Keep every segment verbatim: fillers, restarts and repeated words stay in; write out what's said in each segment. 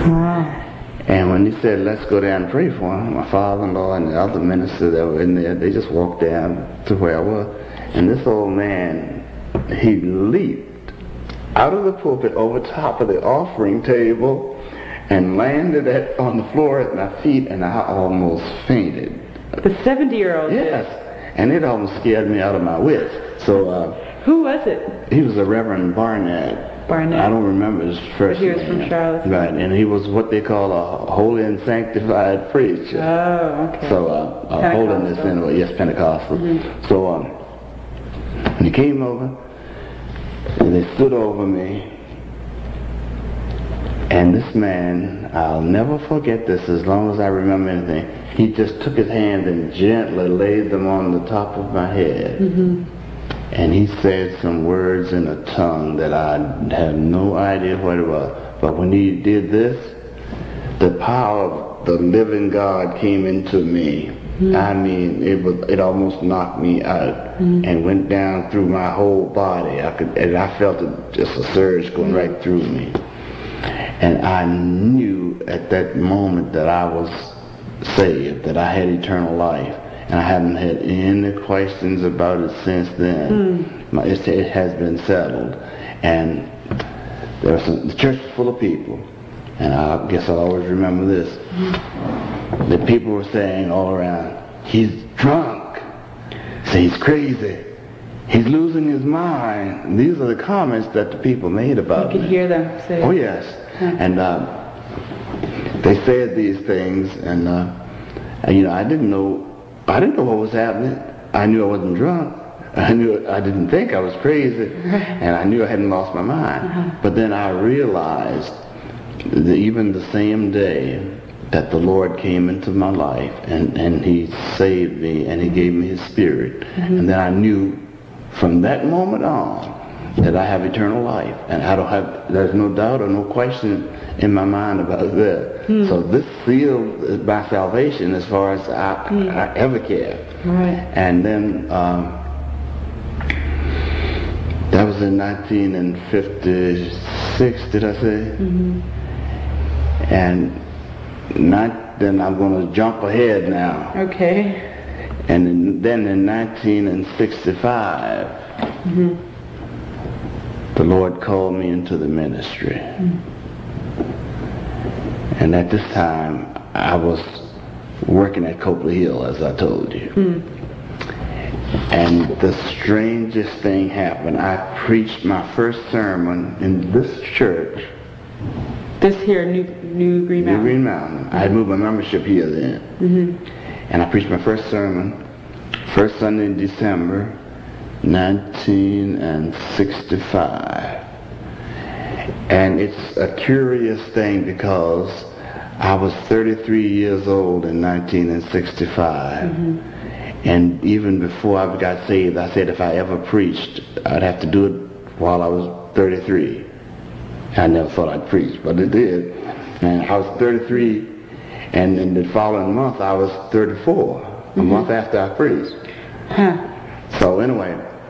Wow. And when he said, let's go down and pray for him, my father-in-law and the other ministers that were in there, they just walked down to where I was. And this old man, he leaped out of the pulpit over top of the offering table and landed at, on the floor at my feet, and I almost fainted. The seventy-year-old Yes. And it almost scared me out of my wits. So, uh, who was it? he was a Reverend Barnett. Barnett. I don't remember his first But he was name. from Charlotte. Right, and he was what they call a holy and sanctified preacher. Oh, okay. So, uh, uh, holiness anyway, yes, Pentecostal. Mm-hmm. So, um, when he came over, and they stood over me, and this man, I'll never forget this as long as I remember anything, he just took his hand and gently laid them on the top of my head. Mm-hmm. And he said some words in a tongue that I had no idea what it was. But when he did this, the power of the living God came into me. Mm-hmm. I mean, it was it almost knocked me out mm-hmm. and went down through my whole body. I could, and I felt it, just a surge going mm-hmm. right through me. And I knew at that moment that I was saved, that I had eternal life. And I haven't had any questions about it since then. Mm. My, it, it has been settled. And there was some, the church was full of people. And I guess I'll always remember this. Mm. The people were saying all around, he's drunk. Say he's crazy. He's losing his mind. And these are the comments that the people made about me. You could hear them say. Oh, yes. Huh. And uh, they said these things. And, uh, and, you know, I didn't know I didn't know what was happening. I knew I wasn't drunk. I knew I didn't think I was crazy, and I knew I hadn't lost my mind. Uh-huh. But then I realized that even the same day that the Lord came into my life, and, and He saved me, and He gave me His Spirit, mm-hmm. and then I knew from that moment on that I have eternal life, and I don't have. There's no doubt or no question in my mind about that. Hmm. So this sealed my salvation as far as I, hmm. I ever cared. Right. And then um, that was in nineteen fifty-six, did I say? Mm-hmm. And not, then I'm going to jump ahead now. Okay. And in, then in nineteen sixty-five, mm-hmm. the Lord called me into the ministry. Mm-hmm. And at this time, I was working at Copley Hill, as I told you. Mm. And the strangest thing happened. I preached my first sermon in this church. This here, New, New Green Mountain? New Green Mountain. Mm-hmm. I had moved my membership here then. Mm-hmm. And I preached my first sermon, first Sunday in December, nineteen sixty-five. And it's a curious thing because I was thirty-three years old in nineteen sixty-five. Mm-hmm. And even before I got saved, I said if I ever preached, I'd have to do it while I was thirty-three. I never thought I'd preach, but it did. And I was thirty-three, and in the following month I was thirty-four, mm-hmm. a month after I preached. Huh. So anyway,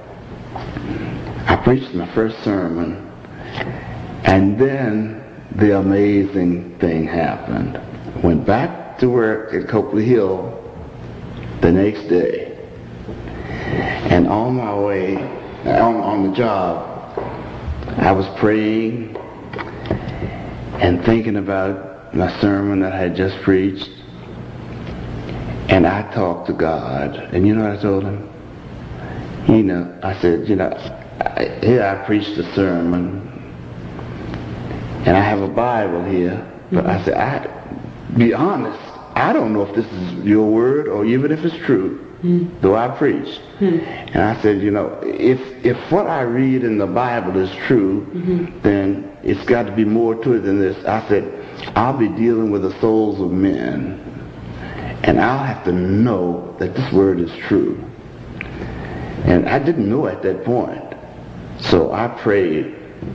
I preached my first sermon. And then the amazing thing happened. Went back to work at Copley Hill the next day. And on my way, on, on the job, I was praying and thinking about my sermon that I had just preached. And I talked to God. And you know what I told him? You know, I said, you know, I, here I preached a sermon. And I have a Bible here, but mm-hmm. I said, I be honest, I don't know if this is your word or even if it's true, mm-hmm. though I preached. Mm-hmm. And I said, you know, if if what I read in the Bible is true, mm-hmm. then it's got to be more to it than this. I said, I'll be dealing with the souls of men, and I'll have to know that this word is true. And I didn't know at that point. So I prayed.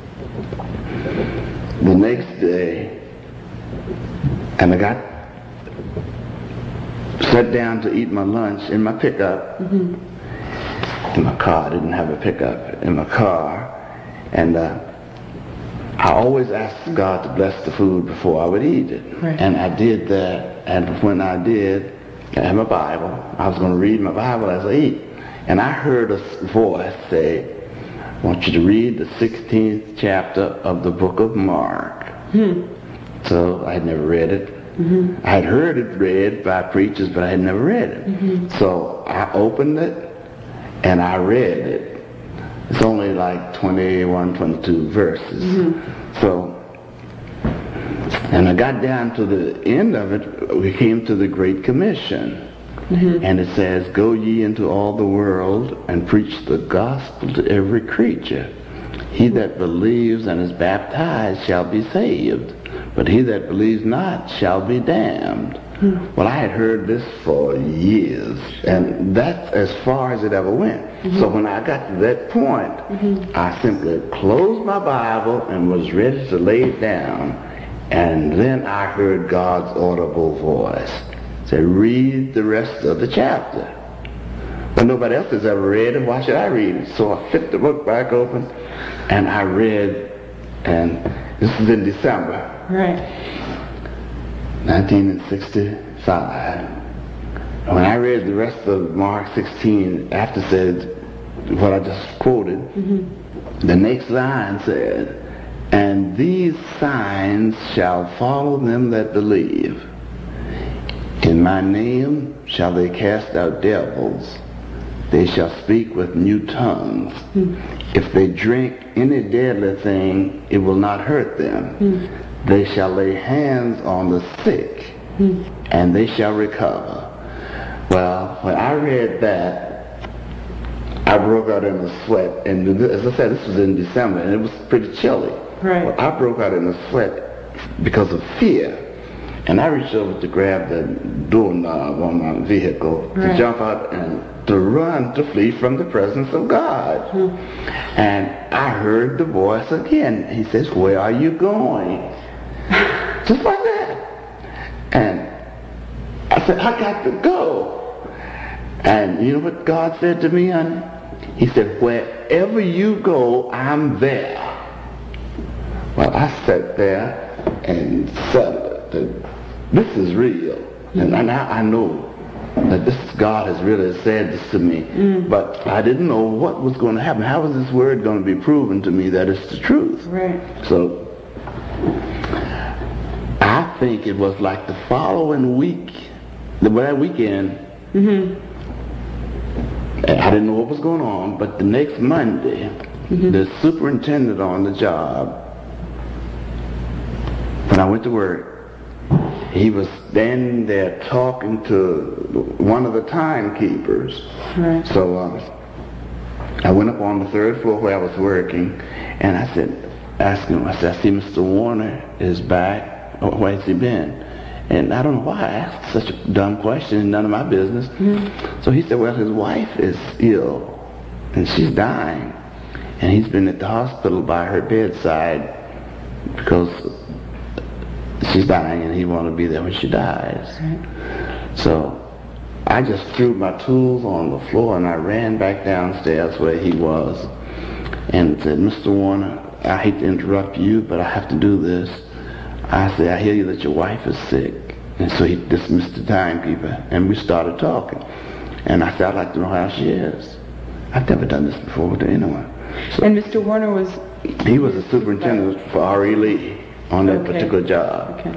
The next day, and I got sat down to eat my lunch in my pickup. Mm-hmm. In my car, I didn't have a pickup. In my car, and uh, I always asked God to bless the food before I would eat it. Right. And I did that, and when I did, I had my Bible. I was going to read my Bible as I eat. And I heard a voice say, I want you to read the sixteenth chapter of the book of Mark. Hmm. So I had never read it. Mm-hmm. I had heard it read by preachers, but I had never read it. Mm-hmm. So I opened it, and I read it. It's only like twenty-one, twenty-two verses. Mm-hmm. So, and I got down to the end of it, we came to the Great Commission. Mm-hmm. And it says, go ye into all the world and preach the gospel to every creature. He that believes and is baptized shall be saved, but he that believes not shall be damned. Mm-hmm. Well, I had heard this for years, and that's as far as it ever went. Mm-hmm. So when I got to that point, mm-hmm. I simply closed my Bible and was ready to lay it down, and then I heard God's audible voice. Said, read the rest of the chapter. But nobody else has ever read it. Why should I read it? So I flipped the book back open, and I read, and this is in December. Right. nineteen sixty-five. When I read the rest of Mark sixteen, after said what I just quoted, mm-hmm. the next line said, and these signs shall follow them that believe. In my name shall they cast out devils. They shall speak with new tongues. Mm. If they drink any deadly thing, it will not hurt them. Mm. They shall lay hands on the sick, mm. and they shall recover. Well, when I read that, I broke out in a sweat. And as I said, this was in December, and it was pretty chilly. Right. Well, I broke out in a sweat because of fear. And I reached over to grab the doorknob on my vehicle right. to jump out and to run, to flee from the presence of God. Hmm. And I heard the voice again. He says, where are you going? Just like that. And I said, I got to go. And you know what God said to me, honey? He said, wherever you go, I'm there. Well, I sat there and settled. This is real, mm-hmm. and now I know that this God has really said this to me, mm. but I didn't know what was going to happen. How was this word going to be proven to me that it's the truth? Right. So I think it was like the following week, the that weekend. Mm-hmm. I didn't know what was going on, but the next Monday, mm-hmm. the superintendent on the job, when I went to work, he was standing there talking to one of the timekeepers. Right. So um, I went up on the third floor where I was working, and I said, asking him, I said, I see Mister Warner is back. Where has he been? And I don't know why I asked such a dumb question, none of my business. Mm-hmm. So he said, well, his wife is ill, and she's dying. And he's been at the hospital by her bedside because she's dying and he wanted to be there when she dies. Right. So I just threw my tools on the floor and I ran back downstairs where he was and said, Mister Warner, I hate to interrupt you, but I have to do this. I said, I hear you that your wife is sick. And so he dismissed the timekeeper and we started talking. And I said, I'd like to know how she is. I've never done this before to anyone. So and Mister Warner was... He was the superintendent for R E Lee on that okay. particular job. Okay.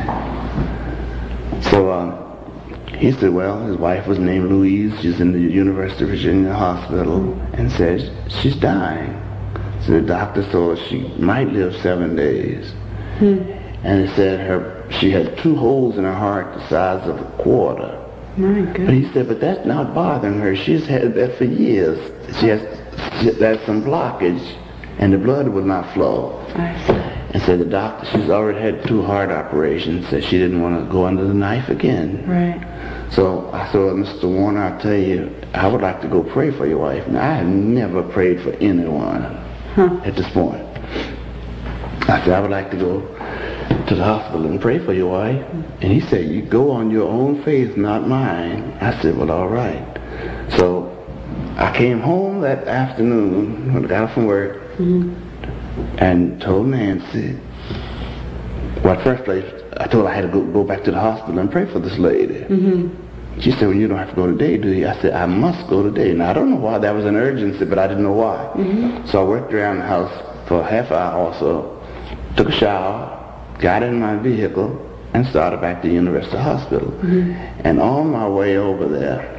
So um, he said, well, his wife was named Louise. She's in the University of Virginia hospital, and said she's dying. So the doctor told her she might live seven days. Hmm. And he said her she had two holes in her heart the size of a quarter. My goodness. But he said, but that's not bothering her. She's had that for years. She has she, there's some blockage, and the blood will not flow. I see. And said the doctor, she's already had two heart operations, said she didn't want to go under the knife again. Right. So I said, well, Mister Warner, I'll tell you, I would like to go pray for your wife. Now, I have never prayed for anyone huh. at this point. I said, I would like to go to the hospital and pray for your wife. And he said, you go on your own faith, not mine. I said, well, all right. So I came home that afternoon when I got off from work. Mm-hmm. and told Nancy, well, first place, I told her I had to go, go back to the hospital and pray for this lady. Mm-hmm. She said, well, you don't have to go today, do you? I said, I must go today. Now, I don't know why that was an urgency, but I didn't know why. Mm-hmm. So I worked around the house for a half hour or so, took a shower, got in my vehicle, and started back to University Hospital. Mm-hmm. And on my way over there,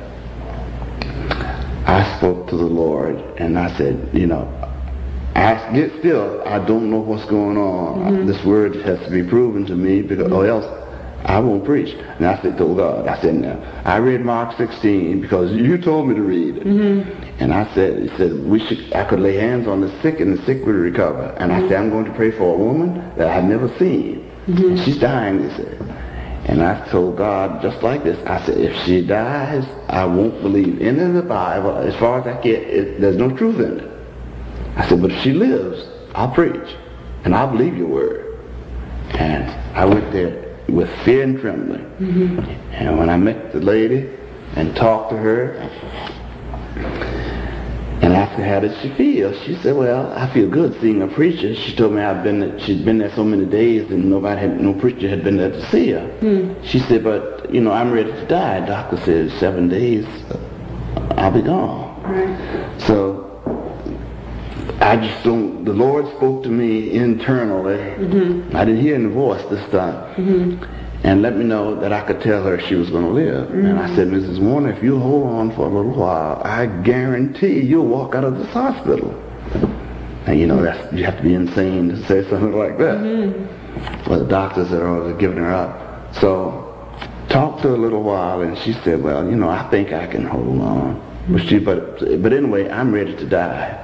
I spoke to the Lord, and I said, you know, I get still, I don't know what's going on. Mm-hmm. This word has to be proven to me, because, mm-hmm. or else I won't preach. And I said to God, I said, now, I read Mark sixteen because you told me to read it. Mm-hmm. And I said, he said, we should, I could lay hands on the sick and the sick would recover. And mm-hmm. I said, I'm going to pray for a woman that I've never seen. Mm-hmm. And she's dying, he said. And I told God just like this. I said, if she dies, I won't believe any of the Bible. As far as I get, it, there's no truth in it. I said, but if she lives, I'll preach. And I'll believe your word. And I went there with fear and trembling. Mm-hmm. And when I met the lady and talked to her and asked her how did she feel, she said, well, I feel good seeing a preacher. She told me I've been she'd been there so many days and nobody had, no preacher had been there to see her. Mm. She said, but you know, I'm ready to die. Doctor said seven days I'll be gone. Right. So I just don't, the Lord spoke to me internally. Mm-hmm. I didn't hear any voice this time. Mm-hmm. And let me know that I could tell her she was going to live. Mm-hmm. And I said, Missus Warner, if you hold on for a little while, I guarantee you'll walk out of this hospital. And you know, that's, you have to be insane to say something like that. Mm-hmm. Well, the doctors had already given her up. So, talked to her a little while, and she said, well, you know, I think I can hold on. Mm-hmm. But, she, but, but anyway, I'm ready to die.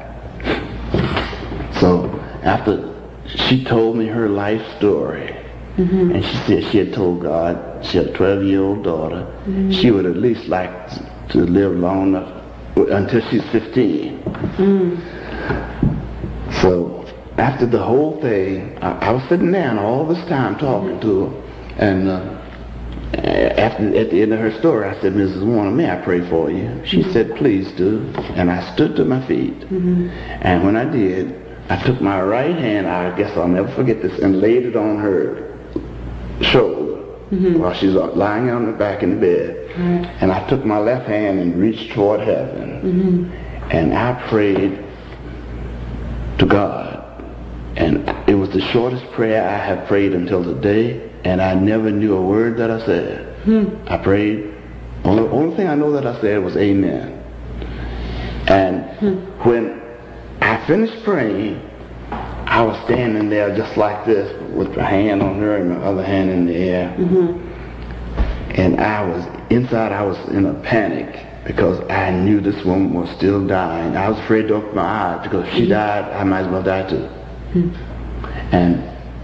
So, after she told me her life story, mm-hmm. and she said she had told God she had a twelve-year-old daughter. Mm-hmm. She would at least like to live long enough until she's fifteen. Mm-hmm. So after the whole thing, I, I was sitting there and all this time talking mm-hmm. to her. And uh, after, at the end of her story, I said, Missus Warner, may I pray for you? She mm-hmm. said, please do. And I stood to my feet. Mm-hmm. And when I did, I took my right hand, I guess I'll never forget this, and laid it on her shoulder mm-hmm. while she's lying on the back in the bed. Right. And I took my left hand and reached toward heaven. Mm-hmm. And I prayed to God. And it was the shortest prayer I have prayed until today, and I never knew a word that I said. Mm-hmm. I prayed. Only, only thing I know that I said was amen. And mm-hmm. when I finished praying, I was standing there just like this with my hand on her and my other hand in the air. Mm-hmm. And I was, inside I was in a panic because I knew this woman was still dying. I was afraid to open my eyes because if she died, I might as well die too. Mm-hmm. And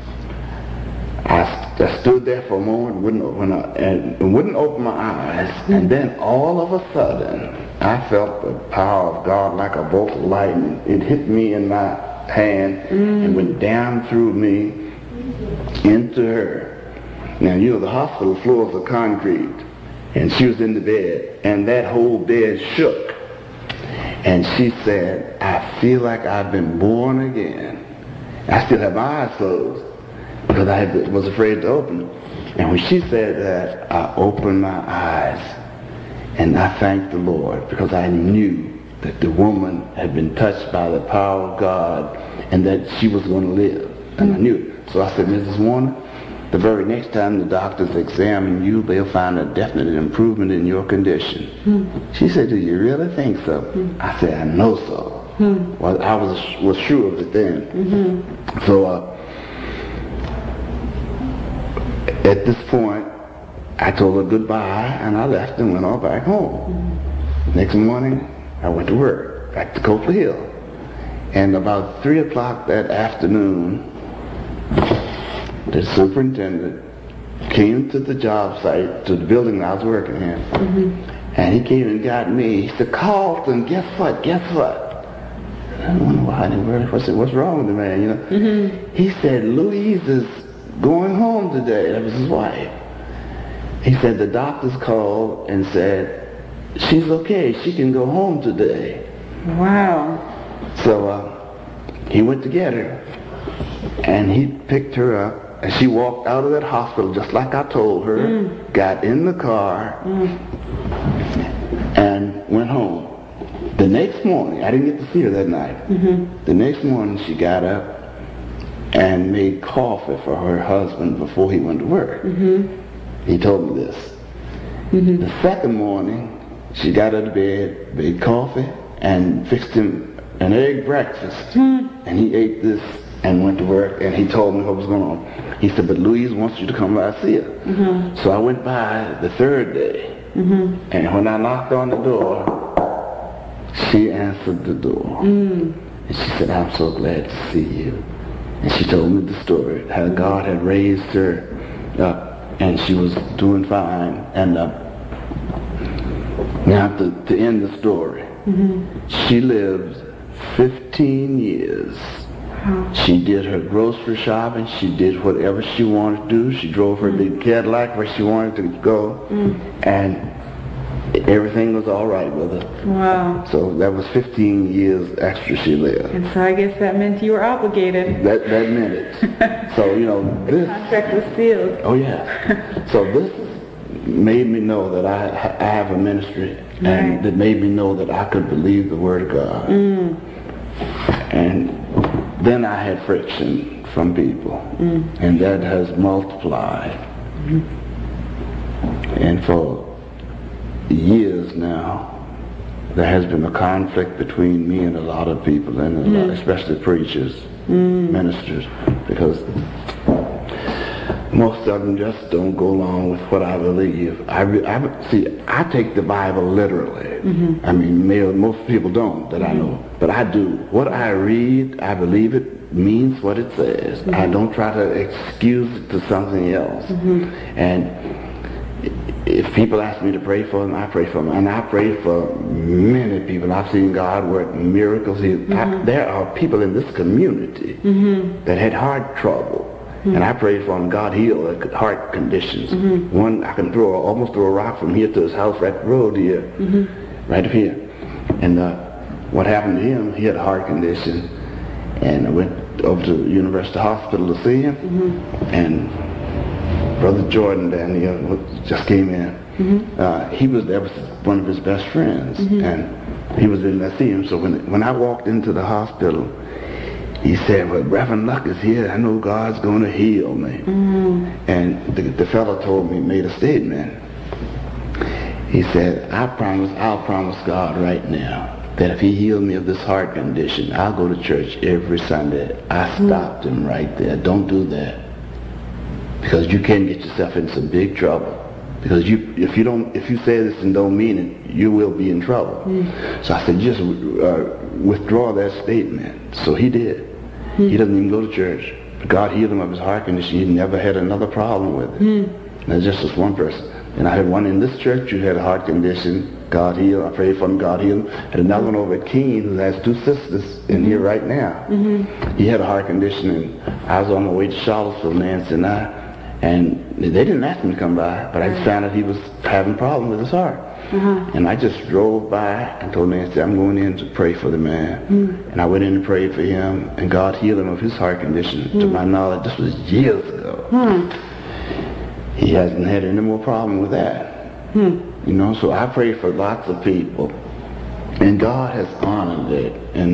I, I stood there for a moment wouldn't open, and wouldn't open my eyes. Mm-hmm. And then all of a sudden, I felt the power of God like a bolt of lightning. It hit me in my hand mm. and went down through me into her. Now, you know, the hospital floors are concrete, and she was in the bed, and that whole bed shook. And she said, I feel like I've been born again. I still have my eyes closed because I had, was afraid to open them. And when she said that, I opened my eyes. And I thanked the Lord because I knew that the woman had been touched by the power of God and that she was going to live. And I knew it. So I said, Missus Warner, the very next time the doctors examine you, they'll find a definite improvement in your condition. Mm-hmm. She said, do you really think so? Mm-hmm. I said, I know so. Mm-hmm. Well, I was was sure of it then. Mm-hmm. So uh, at this point, I told her goodbye, and I left and went on back home. Mm-hmm. Next morning, I went to work, back to Copley Hill. And about three o'clock that afternoon, the superintendent came to the job site, to the building I was working in, mm-hmm. and he came and got me. He said, Carlton, guess what, guess what? I don't know why, what's, what's wrong with the man, you know? Mm-hmm. He said, Louise is going home today. That was his wife. He said the doctors called and said, she's okay, she can go home today. Wow. So uh, he went to get her. And he picked her up, and she walked out of that hospital just like I told her, mm. got in the car, mm. and went home. The next morning, I didn't get to see her that night. Mm-hmm. The next morning, she got up and made coffee for her husband before he went to work. Mm-hmm. He told me this. Mm-hmm. The second morning, she got out of bed, made coffee, and fixed him an egg breakfast. Mm-hmm. And he ate this and went to work, and he told me what was going on. He said, but Louise wants you to come by and see her. Mm-hmm. So I went by the third day, mm-hmm. and when I knocked on the door, she answered the door. Mm. And she said, I'm so glad to see you. And she told me the story, how God had raised her up, and she was doing fine. And uh, now to, to end the story, mm-hmm. she lived fifteen years. Wow. She did her grocery shopping. She did whatever she wanted to do. She drove her mm-hmm. big Cadillac where she wanted to go. Mm-hmm. And everything was all right with her. Wow. So that was fifteen years extra she lived. And so I guess that meant you were obligated. That that meant it. So, you know, the this... contract was sealed. Oh, yeah. So this made me know that I, I have a ministry, and right. that made me know that I could believe the Word of God. Mm. And then I had friction from people, mm. and that has multiplied. Mm. And for years now, there has been a conflict between me and a lot of people, and a mm. lot, especially preachers, mm. ministers, because most of them just don't go along with what I believe. I, I see. I take the Bible literally. Mm-hmm. I mean, most people don't that mm-hmm. I know, but I do. What I read, I believe it means what it says. Mm-hmm. I don't try to excuse it to something else. Mm-hmm. And if people ask me to pray for them, I pray for them. And I pray for many people. I've seen God work miracles. Mm-hmm. I, there are people in this community mm-hmm. that had heart trouble. Mm-hmm. And I prayed for them. God healed their heart conditions. Mm-hmm. One, I can throw, almost throw a rock from here to his house right the road here. Mm-hmm. Right up here. And uh, what happened to him, he had a heart condition. And I went over to the University Hospital to see him. Mm-hmm. And Brother Jordan down here just came in. Mm-hmm. Uh, he was there with one of his best friends, mm-hmm. and he was in there to see him. So when when I walked into the hospital, he said, well, Reverend Luck is here. I know God's going to heal me. Mm-hmm. And the, the fellow told me, made a statement. He said, I promise, I'll promise God right now that if he healed me of this heart condition, I'll go to church every Sunday. I mm-hmm. stopped him right there. Don't do that. Because you can get yourself in some big trouble. Because you, if you don't, if you say this and don't mean it, you will be in trouble. Mm. So I said, just uh, withdraw that statement. So he did. Mm. He doesn't even go to church. God healed him of his heart condition. He never had another problem with it. Mm. That's just this one person. And I had one in this church who had a heart condition. God healed. I prayed for him. God healed him. Had another one over at Keene who has two sisters in mm-hmm. here right now. Mm-hmm. He had a heart condition, and I was on my way to Charlottesville, Nancy and I. And they didn't ask me to come by, but I just found out he was having a problem with his heart. Uh-huh. And I just drove by and told Nancy, I'm going in to pray for the man. Mm. And I went in and prayed for him, and God healed him of his heart condition. Mm. To my knowledge, this was years ago. Mm. He hasn't had any more problem with that. Mm. You know, so I pray for lots of people, and God has honored it. And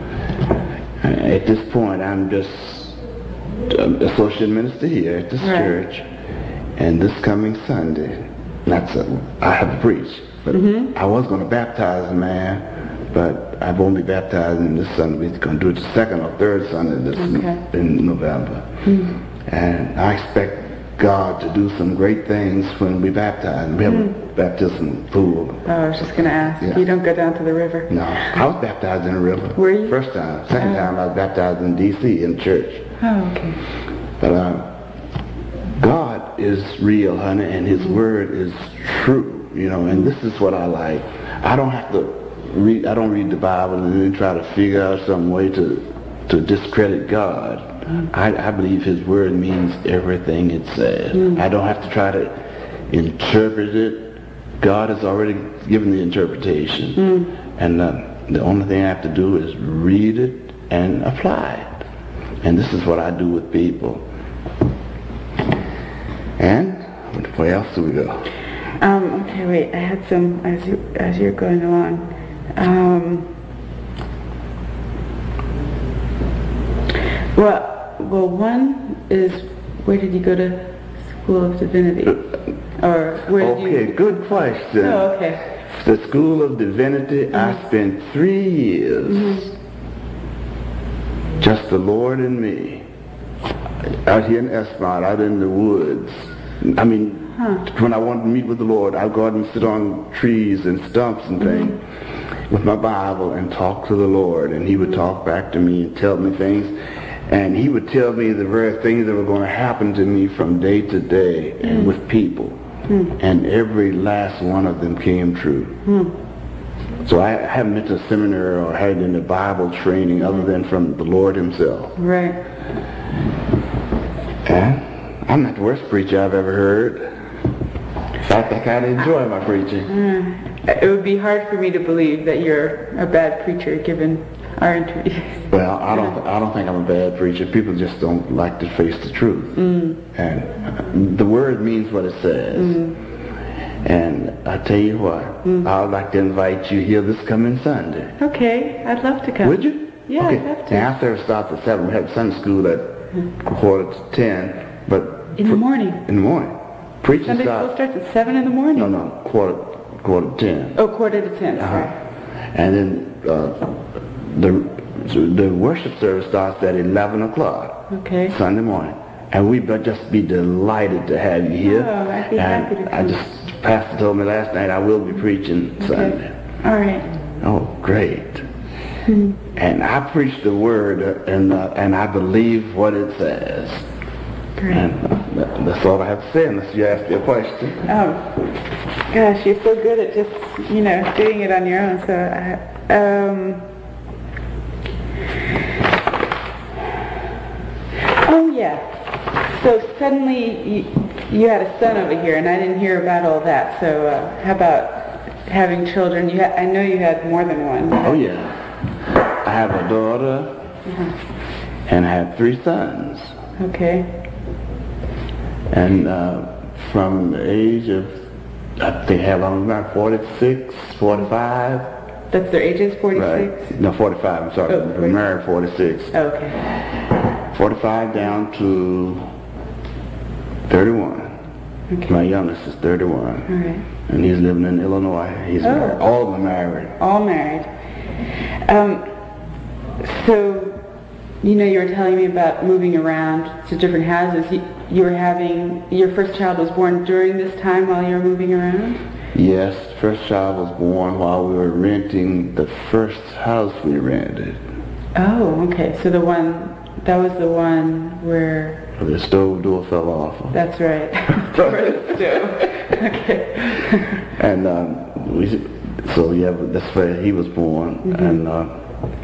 uh, at this point, I'm just associate minister here at this right. church, and this coming Sunday, that's a, I have to preach, but mm-hmm. I was going to baptize a man, but I won't be baptizing this Sunday. We're going to do it the second or third Sunday this okay. in November, mm-hmm. and I expect God to do some great things when we baptize. We have mm-hmm. a baptism pool. Oh, I was just going to ask. Yeah. You don't go down to the river? No, I was baptized in the river. Were you? First time. Second oh. time I was baptized in D C in church. Oh, okay. But uh, God is real, honey, and his mm-hmm. word is true, you know, and this is what I like. I don't have to read, I don't read the Bible and then try to figure out some way to, to discredit God. Mm-hmm. I, I believe his word means everything it says. Mm-hmm. I don't have to try to interpret it. God has already given the interpretation. Mm-hmm. And uh, the only thing I have to do is read it and apply it. And this is what I do with people. And where else do we go? Um, okay, wait. I had some as you as you're going along. Um, well, well, one is where did you go to School of Divinity, or where did you? Okay, good question. Oh, okay. The School of Divinity, mm-hmm. I spent three years, mm-hmm. just the Lord and me, out here in Esmont, out in the woods. I mean, huh. when I wanted to meet with the Lord, I'd go out and sit on trees and stumps and things mm-hmm. with my Bible and talk to the Lord, and He would mm-hmm. talk back to me and tell me things, and He would tell me the very things that were going to happen to me from day to day mm-hmm. and with people. Hmm. And every last one of them came true. Hmm. So I haven't been to a seminary or had any Bible training other than from the Lord Himself. Right. And I'm not the worst preacher I've ever heard. In fact, I kind of enjoy my preaching. Uh, it would be hard for me to believe that you're a bad preacher given our interviews. Well, I don't. I don't think I'm a bad preacher. People just don't like to face the truth, mm. and the Word means what it says. Mm. And I tell you what, mm. I'd like to invite you here this coming Sunday. Okay, I'd love to come. Would you? Yeah, okay. I'd love to. Now, our service starts at seven. We have Sunday school at mm. quarter to ten, but in the morning. In the morning, preaching Sunday starts. school starts at seven in the morning. No, no, quarter quarter to ten. Oh, quarter to ten. Uh-huh. Sorry. And then. Uh, The, the worship service starts at eleven o'clock okay. Sunday morning. And we'd just be delighted to have you here. Oh, I'd be and happy to come. I just, Pastor told me last night I will be preaching okay. Sunday. All right. Oh, great. Hmm. And I preach the Word and, uh, and I believe what it says. Great. And uh, that's all I have to say unless you ask me a question. Oh, gosh, you're so good at just, you know, doing it on your own. So, I, um... Oh, yeah. So suddenly you, you had a son over here, and I didn't hear about all that. So uh, how about having children? You ha- I know you had more than one. Oh, yeah. I have a daughter, uh-huh. and I have three sons. Okay. And uh, from the age of, I think how long, about forty-six, forty-five. That's their ages, forty-six? Right. No, forty-five, I'm sorry. Oh, I'm married forty-six. Oh, okay. forty-five down to thirty-one. Okay. My youngest is thirty-one. All right. And he's living in Illinois. He's oh. married. All of them married. All married. Um, so, you know, you were telling me about moving around to different houses. You, you were having, your first child was born during this time while you were moving around? Yes, first child was born while we were renting the first house we rented. Oh, okay. So the one, that was the one where... The stove door fell off. That's right. the stove. Okay. And um, we, so yeah, that's where he was born. Mm-hmm. And uh,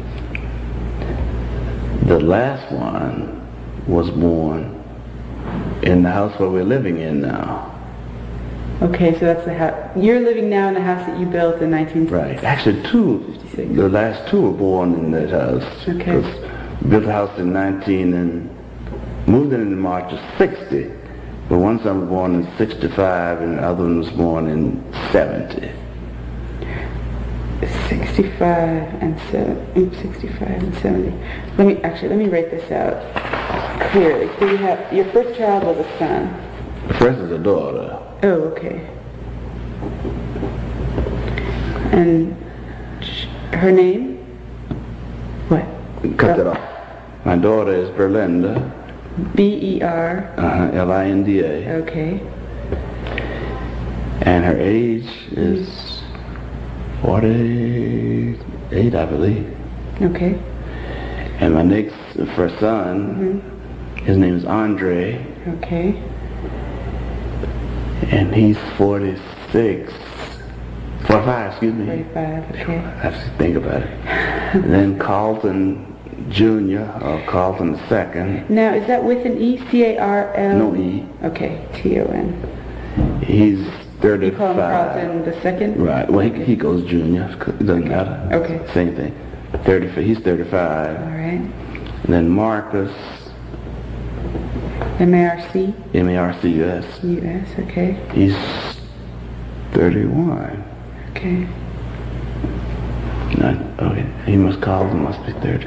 the last one was born in the house where we're living in now. Okay, so that's the house. You're living now in the house that you built in nineteen sixty. Right. Actually, two. The last two were born in that house. Okay. We built the house in nineteen and moved in in March of sixty. But one son was born in sixty-five, and the other one was born in seventy. Sixty-five and seven. Sixty-five and seventy. Let me actually let me write this out clearly. So you have your first child was a son. The first is a daughter. Oh, okay. And her name? What? Cut that off. My daughter is Berlinda. B E R. Uh-huh, L I N D A. Okay. And her age is forty-eight, I believe. Okay. And my next first son, mm-hmm. his name is Andre. Okay. And he's forty-six. forty-five, excuse me. forty-five, okay. I have to think about it. And then Carlton Junior, or Carlton the second. Now, is that with an E, C A R L? No E. Okay, T O N. He's thirty-five. You call him Carlton the second? Right. Well, he, he goes Junior. It doesn't matter. Okay. Same thing. thirty. He's thirty-five. All right. And then Marcus, M A R C? M A R C U S. U S, okay. He's thirty-one. Okay. Not, okay. He must call him, must be thirty.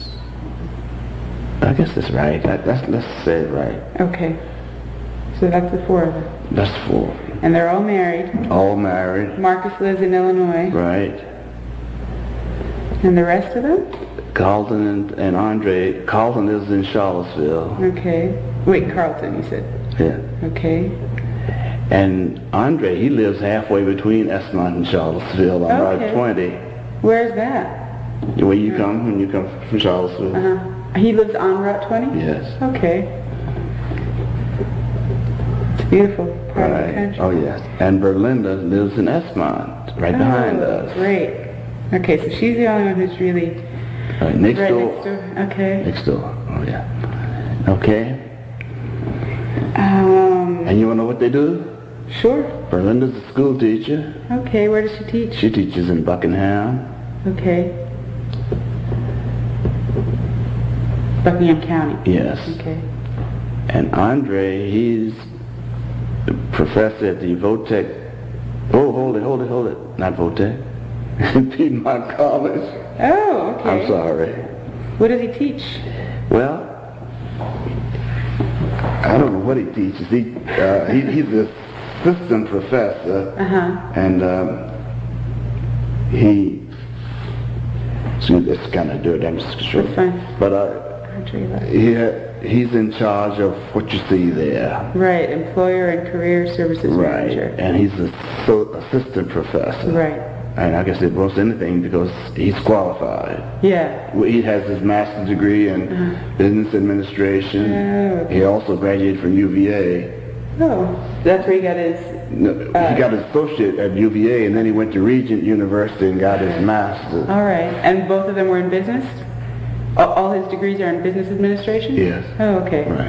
I guess that's right. That, that's, let's say it right. Okay. So that's the four of them. That's four. And they're all married. All married. Marcus lives in Illinois. Right. And the rest of them? Carlton and, and Andre. Carlton lives in Charlottesville. Okay. Wait, Carlton, you said? Yeah. Okay. And Andre, he lives halfway between Esmont and Charlottesville on Okay. Route twenty. Where's that? Where you come when you come from Charlottesville. Uh-huh. He lives on Route twenty? Yes. Okay. It's beautiful. Part of the Right. country. Oh, yes. And Berlinda lives in Esmont, right behind Oh, us. great. Okay, so she's the only one who's really Right, next right door. next door. Okay. Next door. Oh, yeah. Okay. Um, And you want to know what they do? sure. Berlinda's a school teacher. Okay, where does she teach? She teaches in Buckingham. Okay. Buckingham County. Yes. Okay. And Andre, he's a professor at the Votech. Oh, hold it, hold it, hold it. Not Votech. Piedmont College. Oh, okay. I'm sorry. What does he teach? Well, I don't know what he teaches. He, uh, he he's an assistant professor, Uh-huh. and um, he. So it's kind of dirty. I'm just sure. That's fine. But uh, Country life. he he's in charge of what you see there. Right, employer and career services Right, manager. and he's a so, assistant professor. Right. And I guess it was anything because he's qualified. Yeah. Well, he has his master's degree in Uh-huh. business administration. Oh, okay. He also graduated from U V A. Oh, that's where he got his. No, Uh, he got his associate at U V A, and then he went to Regent University and got his master's. All right, and both of them were in business. All, all his degrees are in business administration. Yes. Oh, okay. Right.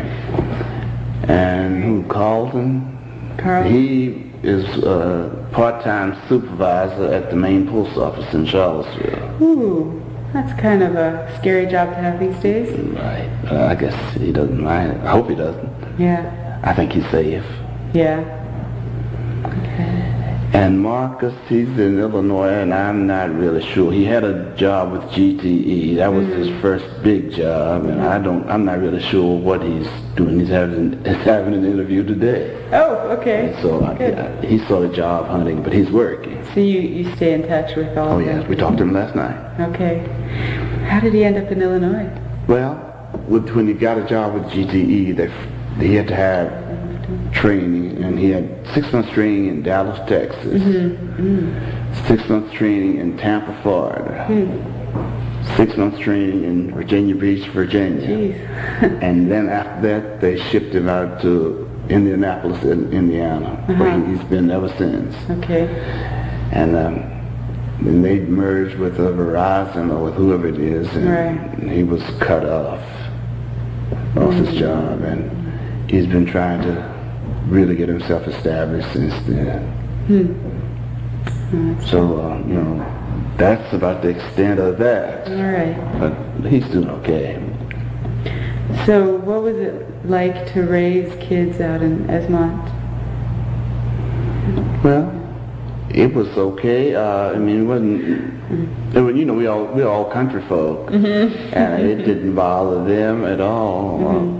And who, Carlton? Carl. He is a part-time supervisor at the main post office in Charlottesville. Ooh, that's kind of a scary job to have these days. Right. Uh, I guess he doesn't mind. I hope he doesn't. Yeah. I think he's safe. Yeah. Okay. And Marcus, he's in Illinois, and I'm not really sure. He had a job with G T E. That was his first big job, and I don't. I'm not really sure what he's doing. He's having he's having an interview today. Oh, okay. So I, Good. I, he's sort of job hunting, but he's working. So you, you stay in touch with all Oh of them? yes, we talked to him last night. Okay. How did he end up in Illinois? Well, with, when he got a job with G T E, they he had to have training, and he had six months training in Dallas, Texas, Mm-hmm. six months training in Tampa, Florida, Hmm. six months training in Virginia Beach, Virginia, Jeez. and then after that they shipped him out to Indianapolis, in Indiana, where Uh-huh. he, he's been ever since. Okay. And um, then they merged with uh, Verizon or with whoever it is, and Right. he was cut off, lost his job, and he's been trying to really get himself established since then. Hmm. Oh, So, uh, you know, that's about the extent of that. all right. But he's doing okay. So what was it like to raise kids out in Esmont? Well, it was okay. Uh, I mean, it wasn't. It was, you know, we all we all country folk, and it didn't bother them at all. Mm-hmm. Uh,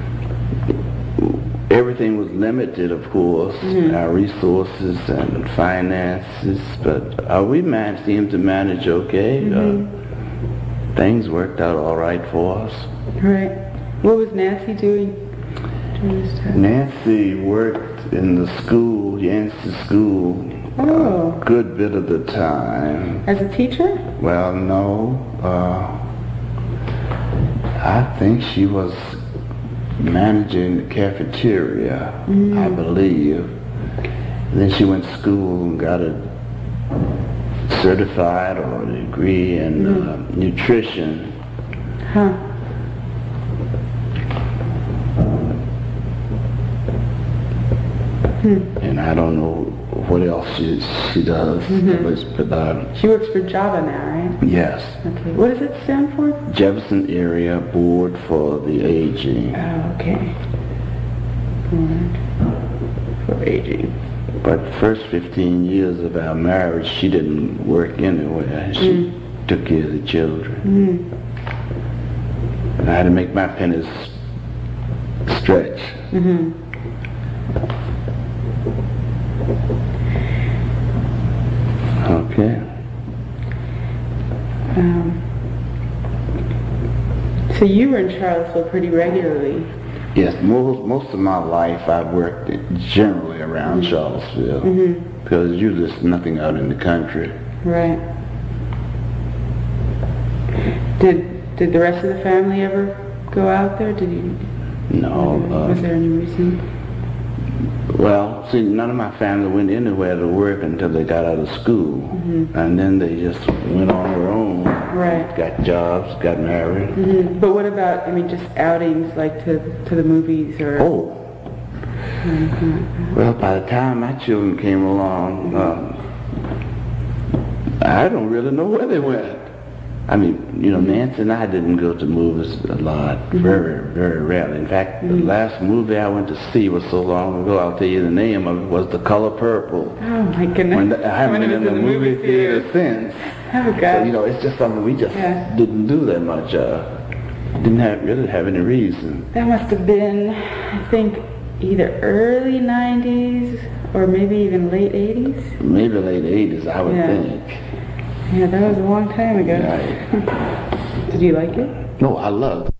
everything was limited, of course, Mm-hmm. our resources and finances, but uh, we managed seemed to manage okay. Mm-hmm. Uh, things worked out all right for us. Right. What was Nancy doing during this time? Nancy worked in the school, Yancey School, Oh. a good bit of the time. As a teacher? Well, no. Uh, I think she was managing the cafeteria, I believe. Then she went to school and got a certified or a degree in uh, nutrition. Huh. And I don't know what else she she does. Mm-hmm. But, uh, she works for Java now, right? Yes. Okay. What does it stand for? Jefferson Area Board for the Aging. Oh, okay. Board for Aging. But the first fifteen years of our marriage, she didn't work anywhere. She mm. took care of the children. Mm. And I had to make my pennies stretch. Mm-hmm. Okay. Um, so you were in Charlottesville pretty regularly. Yes, most most of my life I worked generally around mm-hmm. Charlottesville mm-hmm. because usually there's nothing out in the country. Right. Did did the rest of the family ever go out there? Did you? No. Uh, was there any reason? Well, see, none of my family went anywhere to work until they got out of school, mm-hmm. and then they just went on their own. Right. Got jobs, got married. Mm-hmm. But what about, I mean, just outings like to to the movies or? Oh. Mm-hmm. Well, by the time my children came along, um, I don't really know where they went. I mean, you know, Nancy and I didn't go to movies a lot, mm-hmm. very, very rarely. In fact, mm-hmm. the last movie I went to see was so long ago, I'll tell you the name of it, was The Color Purple. Oh, my goodness. When the, I haven't been in the, the movie, movie theater, theater since. Oh, God. So, you know, it's just something we just yeah. didn't do that much. Uh, didn't have, really have any reason. That must have been, I think, either early nineties or maybe even late eighties? Maybe late eighties, I would yeah. think. Yeah, that was a long time ago. Right. Did you like it? No, I loved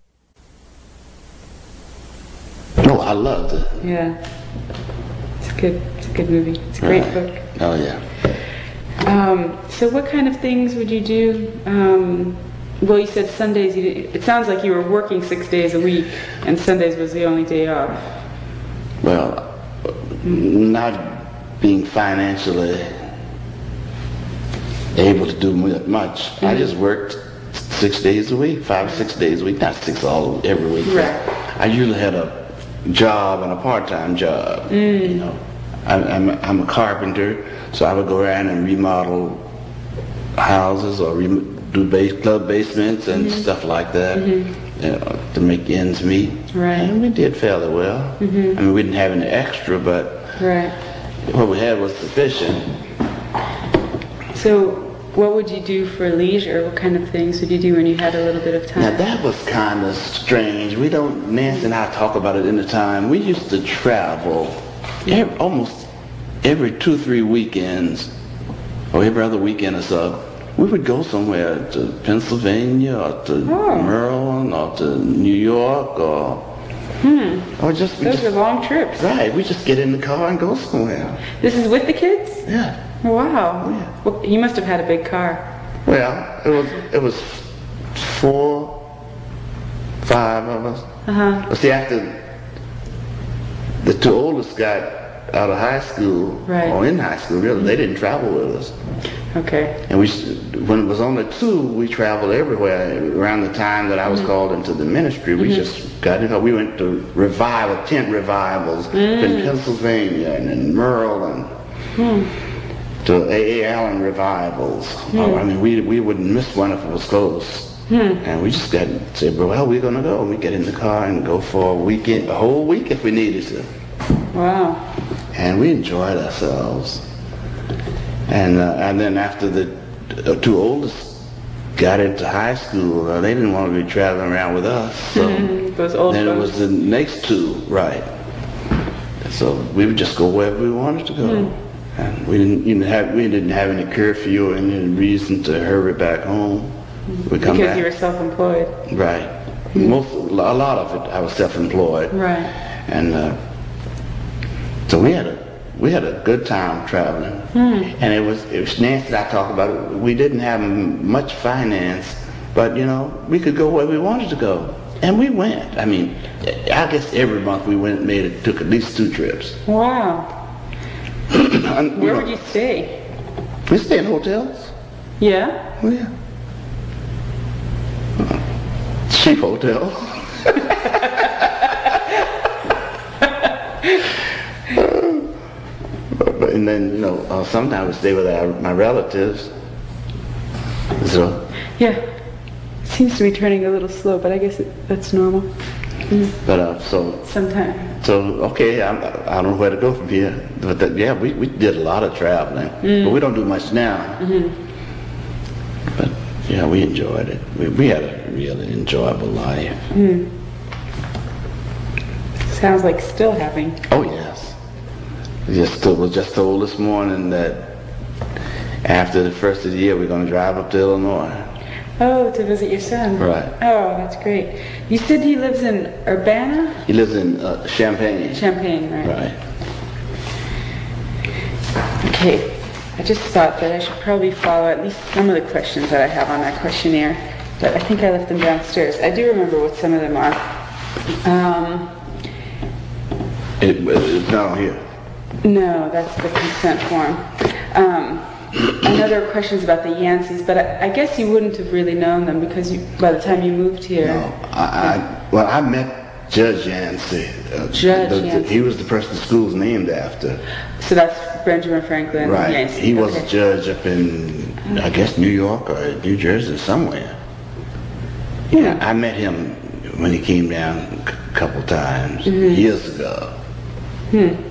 it. No, I loved it. Yeah. It's good. It's a good movie. It's a great right. book. Oh, yeah. Um, so what kind of things would you do? Um, well, you said Sundays. You did, it sounds like you were working six days a week, and Sundays was the only day off. Well, not being financially able to do much. Mm-hmm. I just worked six days a week, five or six days a week, not six all every week. Right. I usually had a job and a part-time job. Mm. You know, I, I'm, I'm a carpenter, so I would go around and remodel houses or re- do base, club basements and mm-hmm. stuff like that, mm-hmm. you know, to make ends meet. Right. And we did fairly well. Mm-hmm. I mean, we didn't have any extra, but right. what we had was sufficient. So what would you do for leisure? What kind of things would you do when you had a little bit of time? Now that was kind of strange. We don't, Nancy and I talk about it in the time. We used to travel every, almost every two, three weekends, or every other weekend or so. We would go somewhere to Pennsylvania or to oh. Maryland or to New York or hmm. or just those just, are long trips. Right. We just get in the car and go somewhere. This is with the kids? Yeah. Wow. Yeah. Well, you must have had a big car. Well, it was it was four, five of us. Uh-huh. But see, after the two oldest got out of high school, right. or in high school, really, they didn't travel with us. Okay. And we, when it was only two, we traveled everywhere. Around the time that I was mm-hmm. called into the ministry, we mm-hmm. just got in. We went to revival, tent revivals mm. in Pennsylvania and in Maryland. Mm. To A A. Allen revivals. Hmm. I mean, we we wouldn't miss one if it was close. Hmm. And we just got to say, well, we're going to go. We get in the car and go for a weekend, a whole week if we needed to. Wow. And we enjoyed ourselves. And uh, and then after the uh, two oldest got into high school, uh, they didn't want to be traveling around with us. So Those old then folks. It was the next two, right. So we would just go wherever we wanted to go. Hmm. And we didn't, you know, have we didn't have any curfew or any reason to hurry back home. We come because back. You were self-employed. Right. Mm-hmm. Most, a lot of it, I was self-employed. Right. And uh, so we had a we had a good time traveling. Mm. And it was it was Nancy and I talked about it. We didn't have much finance, but you know we could go where we wanted to go, and we went. I mean, I guess every month we went, made it, took at least two trips. Wow. And, Where know, would you stay? We stay in hotels. Yeah? Oh, yeah. Uh, cheap hotel. uh, but and then, you know, uh, sometimes we stay with our, my relatives. So. Yeah. Seems to be turning a little slow, but I guess it, that's normal. Mm. But uh, so. Sometimes. So okay, I'm, I don't know where to go from here. But that, yeah, we, we did a lot of traveling, mm. but we don't do much now. Mm-hmm. But yeah, we enjoyed it. We we had a really enjoyable life. Mm. Sounds like still having. Oh yes. Just was just told this morning that after the first of the year we're going to drive up to Illinois. Oh, to visit your son. Right. Oh, that's great. You said he lives in Urbana? He lives in uh, Champaign. Champaign, right. Right. Okay. I just thought that I should probably follow at least some of the questions that I have on that questionnaire, but I think I left them downstairs. I do remember what some of them are. Um, it, it's not on here. No, that's the consent form. Um, I know there were questions about the Yanceys, but I, I guess you wouldn't have really known them because you, by the time you moved here. No, I, I well, I met Judge Yancey. Uh, Judge the, Yancey. He was the person the school's named after. So that's Benjamin Franklin right. Yancey. He was okay. a judge up in, I guess, New York or New Jersey somewhere. Yeah, I met him when he came down a couple times mm-hmm. years ago. Hmm.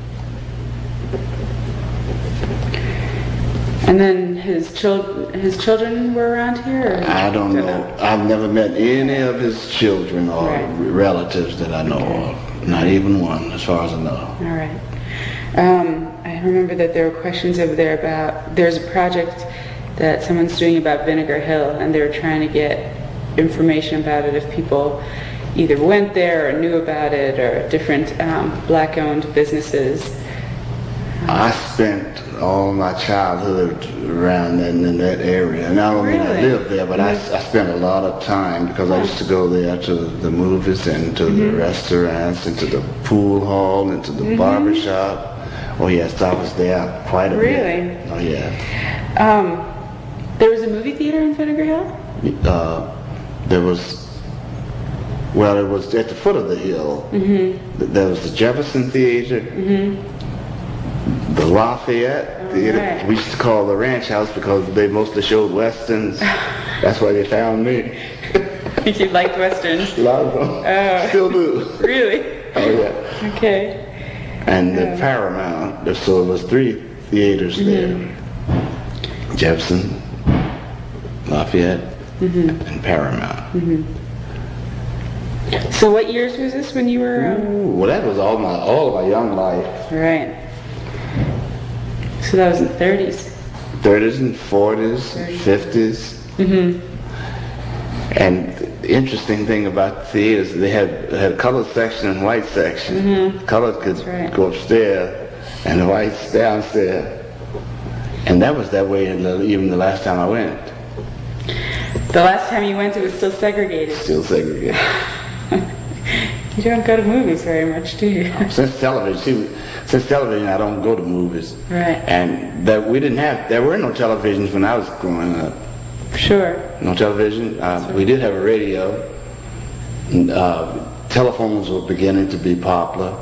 And then his children, his children were around here? Or I don't know. know. I've never met any of his children or right. relatives that I know okay. of. Not even one, as far as I know. All right. Um, I remember that there were questions over there about, there's a project that someone's doing about Vinegar Hill, and they were trying to get information about it if people either went there or knew about it, or different um, black-owned businesses. I spent all my childhood around in, in that area. And I don't really? mean I lived there, but mm-hmm. I, I spent a lot of time because oh. I used to go there to the movies and to mm-hmm. the restaurants and to the pool hall and to the mm-hmm. barber shop. Oh yes, I was there quite a really? bit. Really? Oh yeah. Um, there was a movie theater in Vinegar Hill? Uh, there was, well, it was at the foot of the hill. Mm-hmm. There was the Jefferson Theater. Mm-hmm. The Lafayette oh, Theater, right. we used to call the Ranch House because they mostly showed westerns. That's why they found me. You liked westerns? A lot of them. Oh. Still do. Really? Oh yeah. Okay. And the oh. Paramount, so it was three theaters mm-hmm. there. Jefferson, Lafayette, mm-hmm. and Paramount. Mm-hmm. So what years was this when you were? Um... Ooh, well, that was all my all of my young life. Right. So that was in the thirties. thirties and forties, fifties. Mm-hmm. And the interesting thing about the theaters, they had, had a colored section and white section. Mm-hmm. Colored could right. go upstairs and the whites downstairs. And that was that way even the last time I went. The last time you went, it was still segregated. Still segregated. You don't go to movies very much, do you? Since television, see, since television, I don't go to movies. Right. And that we didn't have, there were no televisions when I was growing up. Sure. No television. Uh, right. We did have a radio. And, uh, telephones were beginning to be popular.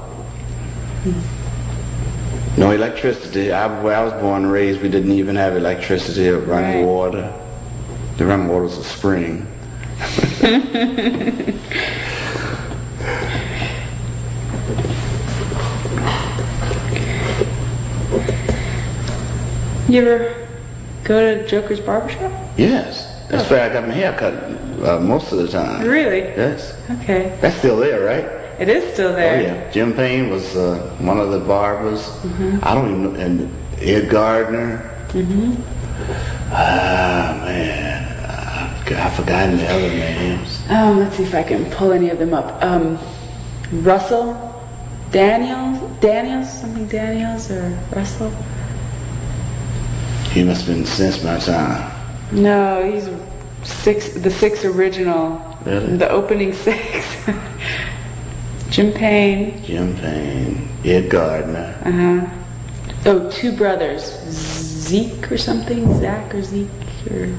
Hmm. No electricity. I, where I was born and raised, we didn't even have electricity or running right. water. The running water was a spring. You ever go to Joker's Barbershop? Yes. That's oh. where I got my hair cut uh, most of the time. Really? Yes. Okay. That's still there, right? It is still there. Oh, yeah. Jim Payne was uh, one of the barbers. Mm-hmm. I don't even know. And Ed Gardner. Mm-hmm. Ah, man. I've forgotten the other names. Um, let's see if I can pull any of them up. Um, Russell Daniels? Daniels? Something Daniels or Russell? He must have been since my time. No, he's six. The six original. Really? The opening six. Jim Payne. Jim Payne. Ed Gardner. Uh huh. Oh, two brothers, Zeke or something, Zach or Zeke or.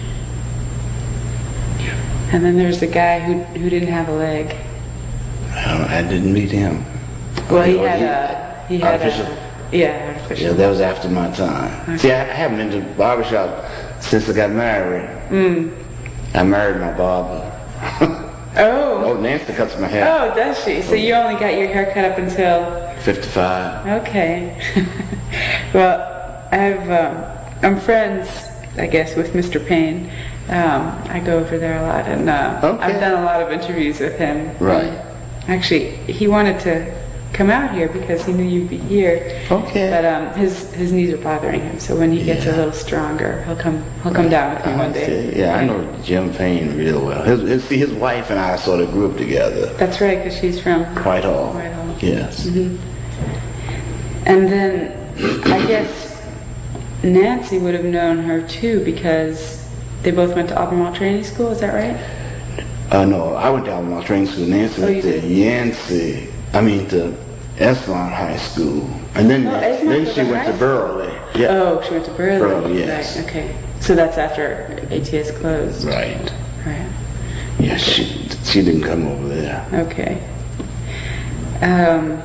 And then there's the guy who who didn't have a leg. I, don't, I didn't meet him. Well, he had a he had artificial, a Yeah, artificial. Yeah, that was after my time. Okay. See, I haven't been to barbershop since I got married. Mm. I married my barber. Oh. Oh, Nancy cuts my hair. Oh, does she? So you only got your hair cut up until... fifty-five. Okay. Well, I've, um, I'm friends, I guess, with Mister Payne. Um, I go over there a lot, and uh, Okay. I've done a lot of interviews with him. Right. And actually, he wanted to come out here because he knew you'd be here. Okay. But um, his his knees are bothering him, so when he gets Yeah. a little stronger, he'll come he'll come down with me one day. Okay. Yeah, I know Jim Payne real well. His, his, see, his wife and I sort of grew up together. That's right, because she's from Whitehall. Whitehall. Yes. Mhm. And then I guess Nancy would have known her too because they both went to Albemarle Training School. Is that right? Uh, no, I went to Albemarle Training School. Nancy Oh, went you to did? Yancey. I mean to Esmond High School, and then Oh, Esmond then was she a went high to Burley. Yeah. Oh, she went to Burley. Burley, yes. Right. Okay. So that's after A T S closed. Right. Right. Yeah, she she didn't come over there. Okay. Um,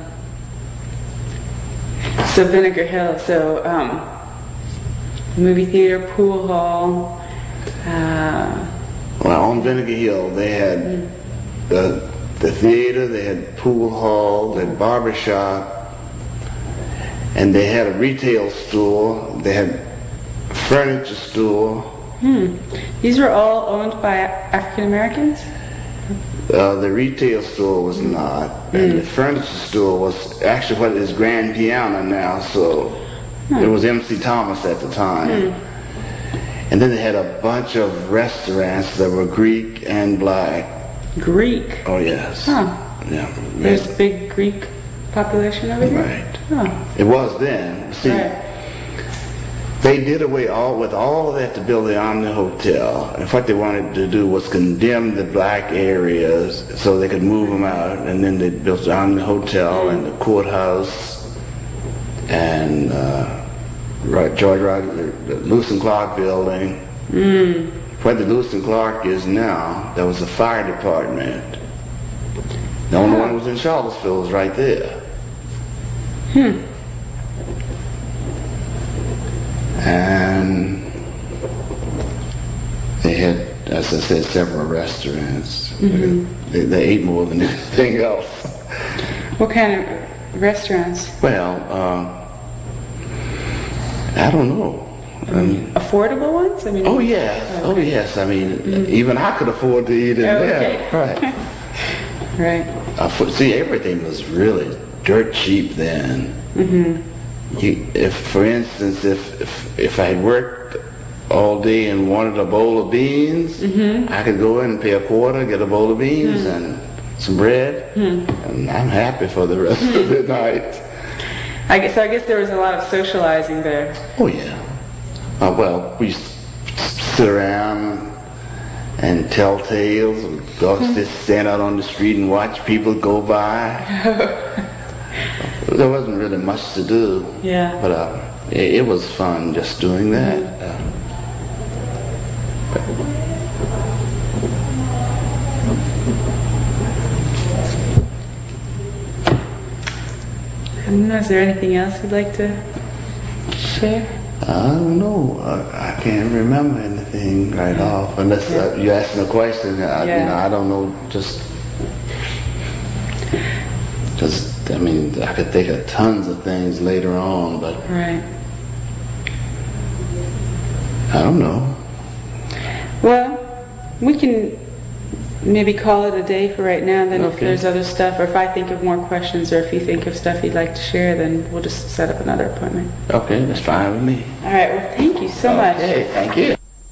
so Vinegar Hill. So um, movie theater, pool hall. Uh, Well, on Vinegar Hill, they had the the theater, they had pool hall, they had barber shop, and they had a retail store. They had a furniture store. hmm. These were all owned by African Americans? Uh, the retail store was not, and the furniture store was actually what is Grand Piano now. So it was M C Thomas at the time. And then they had a bunch of restaurants that were Greek and black. Greek. Oh yes. Huh. Yeah. There's a big Greek population over here? Right. Huh. It was then. See, Right. they did away all with all of that to build the Omni Hotel. And what they wanted to do was condemn the black areas so they could move them out. And then they built the Omni Hotel and the courthouse and uh, right, George Rogers, the Lewis and Clark building. Mm. Where the Lewis and Clark is now, there was a fire department. The only one that was in Charlottesville was right there. Hmm. And they had, as I said, several restaurants. Mm-hmm. They, they ate more than anything else. What kind of restaurants? Well, uh, I don't know. I mean, Affordable ones? I mean. oh yes, oh yes. I mean, even I could afford to eat in Oh, there. okay. Right. Right. I fo- see, everything was really dirt cheap then. Mm-hmm. You, if, for instance, if, if if I had worked all day and wanted a bowl of beans, Mm-hmm. I could go in and pay a quarter, get a bowl of beans and some bread, and I'm happy for the rest of the night. I guess, so I guess there was a lot of socializing there. Oh yeah. Uh, well, we used to sit around and tell tales. We'd go just stand out on the street and watch people go by. There wasn't really much to do. Yeah. But uh, it, it was fun just doing that. Uh, I don't know, is there anything else you'd like to share? I don't know. I, I can't remember anything right off unless uh, you ask me a question. I, Yeah. You know, I don't know. Just, just. I mean, I could think of tons of things later on, but Right. I don't know. Well, we can maybe call it a day for right now. Then if Okay. there's other stuff, or if I think of more questions, or if you think of stuff you'd like to share, then we'll just set up another appointment. Okay, that's fine with me. All right. Well, thank you so much. Okay, thank you.